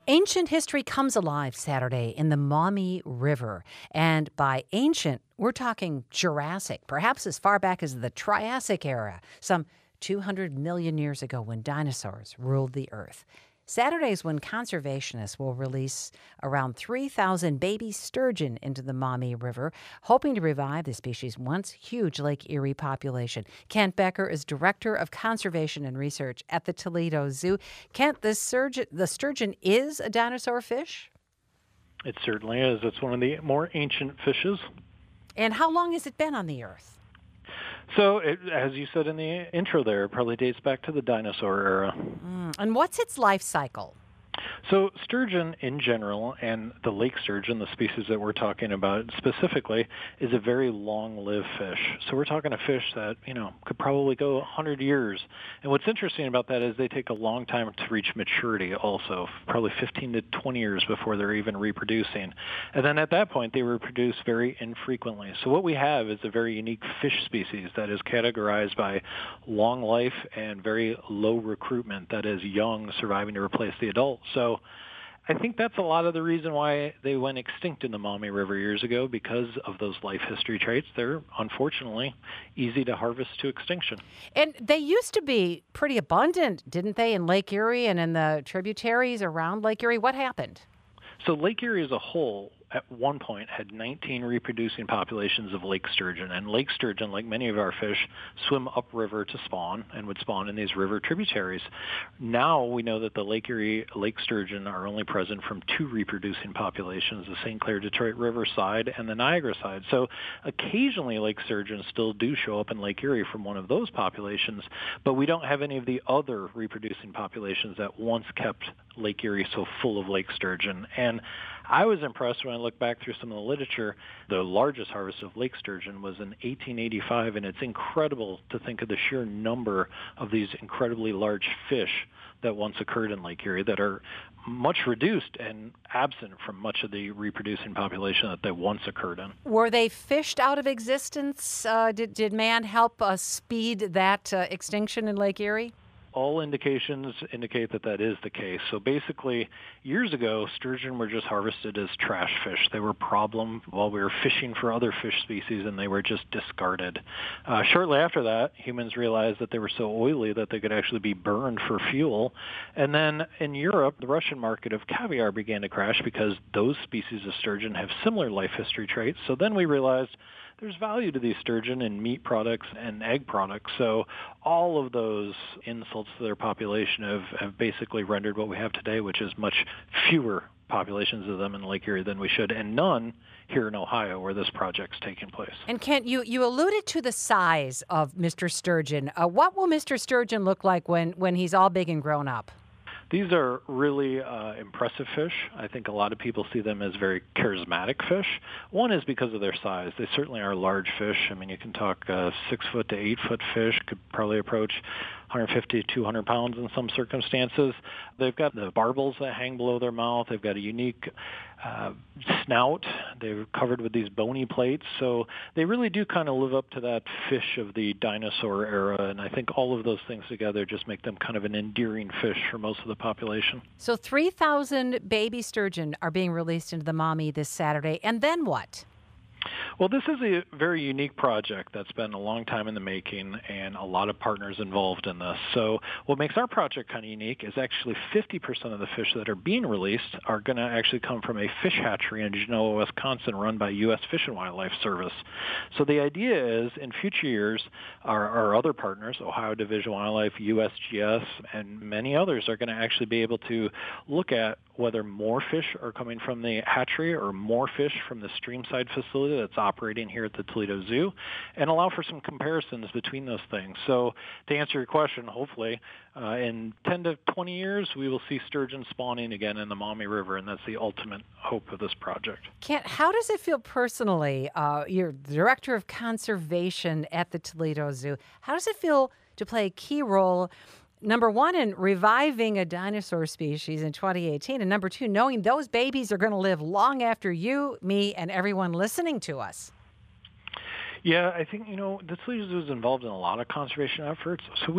Ancient history comes alive Saturday in the Maumee River. And by ancient, we're talking Jurassic, perhaps as far back as the Triassic era, some 200 million years ago when dinosaurs ruled the earth. Saturdays when conservationists will release around 3,000 baby sturgeon into the Maumee River, hoping to revive the species' once huge Lake Erie population. Kent Becker is Director of Conservation and Research at the Toledo Zoo. Kent, the sturgeon is a dinosaur fish? It certainly is. It's one of the more ancient fishes. And how long has it been on the earth? So, as you said in the intro there, it probably dates back to the dinosaur era. And what's its life cycle? So sturgeon in general, and the lake sturgeon, the species that we're talking about specifically, is a very long-lived fish. So we're talking a fish that, could probably go 100 years. And what's interesting about that is they take a long time to reach maturity also, probably 15 to 20 years before they're even reproducing. And then at that point, they reproduce very infrequently. So what we have is a very unique fish species that is categorized by long life and very low recruitment, that is young surviving to replace the adult. So I think that's a lot of the reason why they went extinct in the Maumee River years ago, because of those life history traits. They're unfortunately easy to harvest to extinction. And they used to be pretty abundant, didn't they, in Lake Erie and in the tributaries around Lake Erie? What happened? So Lake Erie as a whole, at one point, had 19 reproducing populations of lake sturgeon. And lake sturgeon, like many of our fish, swim upriver to spawn and would spawn in these river tributaries. Now we know that the Lake Erie lake sturgeon are only present from two reproducing populations, the St. Clair-Detroit River side and the Niagara side. So occasionally lake sturgeon still do show up in Lake Erie from one of those populations, but we don't have any of the other reproducing populations that once kept Lake Erie so full of lake sturgeon. And I was impressed when I looked back through some of the literature. The largest harvest of lake sturgeon was in 1885, and it's incredible to think of the sheer number of these incredibly large fish that once occurred in Lake Erie that are much reduced and absent from much of the reproducing population that they once occurred in. Were they fished out of existence? Did man help speed that extinction in Lake Erie? All indications indicate that that is the case. So basically, years ago, sturgeon were just harvested as trash fish. They were a problem while we were fishing for other fish species, and they were just discarded. Shortly after that, humans realized that they were so oily that they could actually be burned for fuel. And then in Europe, the Russian market of caviar began to crash because those species of sturgeon have similar life history traits. So then we realized there's value to these sturgeon in meat products and egg products. So all of those insults to their population have basically rendered what we have today, which is much fewer populations of them in Lake Erie than we should, and none here in Ohio where this project's taking place. And Kent, you alluded to the size of Mr. Sturgeon. What will Mr. Sturgeon look like when he's all big and grown up? These are really impressive fish. I think a lot of people see them as very charismatic fish. One is because of their size. They certainly are large fish. I mean, you can talk 6 foot to 8 foot fish, could probably approach 150 to 200 pounds in some circumstances. They've got the barbels that hang below their mouth. They've got a unique snout. They're covered with these bony plates. So they really do kind of live up to that fish of the dinosaur era. And I think all of those things together just make them kind of an endearing fish for most of the population. So 3,000 baby sturgeon are being released into the Maumee this Saturday. And then what? Well, this is a very unique project that's been a long time in the making and a lot of partners involved in this. So what makes our project kind of unique is actually 50% of the fish that are being released are going to actually come from a fish hatchery in Genoa, Wisconsin, run by U.S. Fish and Wildlife Service. So the idea is in future years, our other partners, Ohio Division of Wildlife, USGS, and many others are going to actually be able to look at whether more fish are coming from the hatchery or more fish from the streamside facility that's operating here at the Toledo Zoo, and allow for some comparisons between those things. So to answer your question, hopefully in 10 to 20 years, we will see sturgeon spawning again in the Maumee River, and that's the ultimate hope of this project. Kent, how does it feel personally? You're the Director of Conservation at the Toledo Zoo. How does it feel to play a key role, number one, in reviving a dinosaur species in 2018, and number two, knowing those babies are going to live long after you, me, and everyone listening to us? Yeah, I think, the Toledo Zoo is involved in a lot of conservation efforts. So we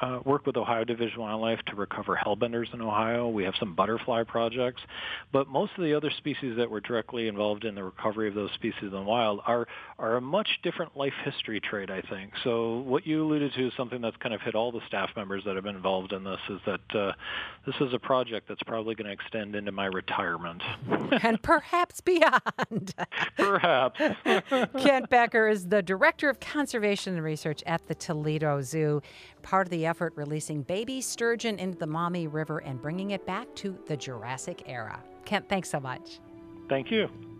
work with Ohio Division of Wildlife to recover hellbenders in Ohio. We have some butterfly projects. But most of the other species that we're directly involved in the recovery of those species in the wild are a much different life history trait, I think. So what you alluded to is something that's kind of hit all the staff members that have been involved in this, is that this is a project that's probably going to extend into my retirement. And perhaps beyond. Perhaps. Kent Becker is the Director of Conservation and Research at the Toledo Zoo, part of the effort releasing baby sturgeon into the Maumee River and bringing it back to the Jurassic era. Kent, thanks so much. Thank you.